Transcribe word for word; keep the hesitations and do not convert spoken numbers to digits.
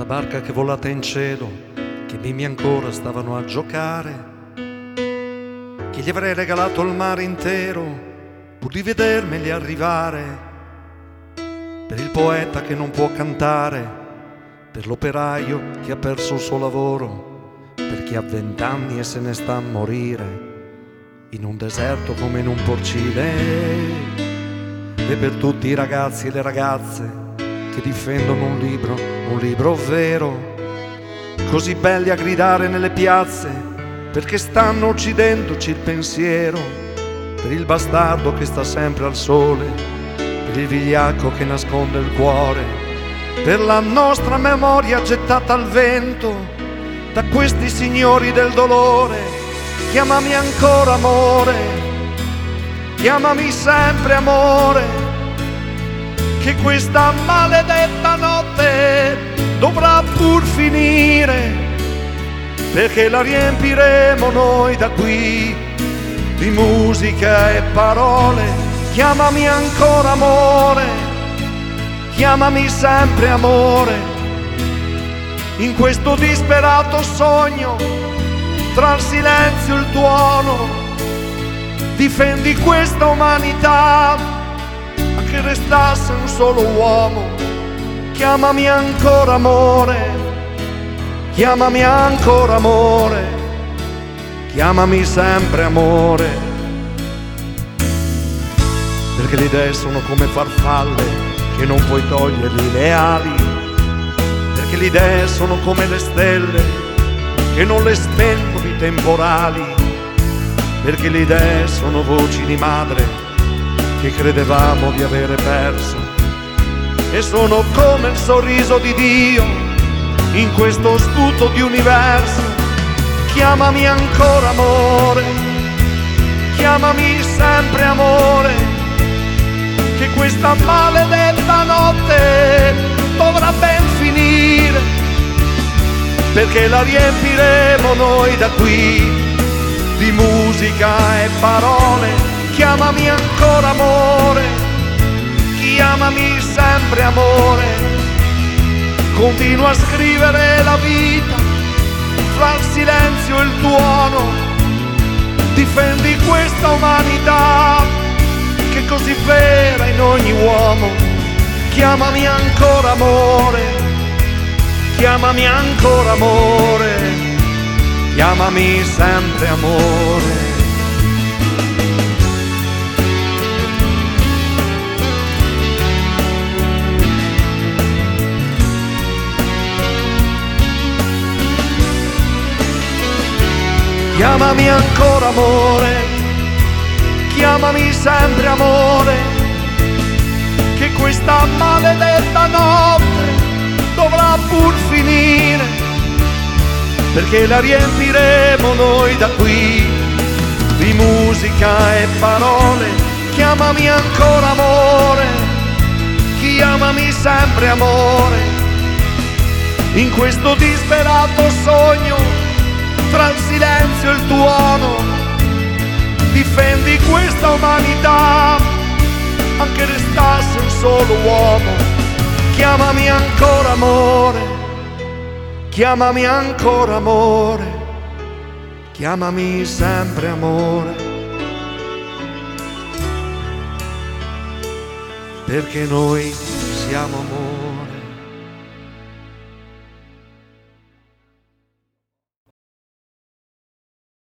barca che volata in cielo, che bimbi ancora stavano a giocare, che gli avrei regalato il mare intero pur di vedermeli arrivare, per il poeta che non può cantare, per l'operaio che ha perso il suo lavoro, per chi ha vent'anni e se ne sta a morire in un deserto come in un porcile, e per tutti i ragazzi e le ragazze che difendono un libro, un libro vero, così belli a gridare nelle piazze perché stanno uccidendoci il pensiero, per il bastardo che sta sempre al sole, per il vigliacco che nasconde il cuore, per la nostra memoria gettata al vento da questi signori del dolore. Chiamami ancora amore, chiamami sempre amore, che questa maledetta notte dovrà pur finire, perché la riempiremo noi da qui di musica e parole. Chiamami ancora amore, chiamami sempre amore, in questo disperato sogno tra il silenzio e il tuono, difendi questa umanità, anche restasse un solo uomo. Chiamami ancora amore, chiamami ancora amore, chiamami sempre amore, perché le idee sono come farfalle che non puoi togliergli le ali, perché le idee sono come le stelle che non le spengono i temporali, perché le idee sono voci di madre che credevamo di avere perso, e sono come il sorriso di Dio in questo sputo di universo. Chiamami ancora amore, chiamami sempre amore, che questa maledetta notte dovrà ben finire, perché la riempiremo noi da qui di musica e parole. Chiamami ancora amore, chiamami sempre amore, continua a scrivere la vita fra il silenzio e il tuono, difendi questa umanità che è così vera in ogni uomo. Chiamami ancora amore, chiamami ancora amore, chiamami sempre amore. Chiamami ancora amore, chiamami sempre amore, che questa maledetta notte dovrà pur finire, perché la riempiremo noi da qui di musica e parole. Chiamami ancora amore, chiamami sempre amore, in questo disperato sogno tra il silenzio e il tuono, difendi questa umanità, anche restasse un solo uomo. Chiamami ancora amore, chiamami ancora amore, chiamami sempre amore, perché noi siamo amore.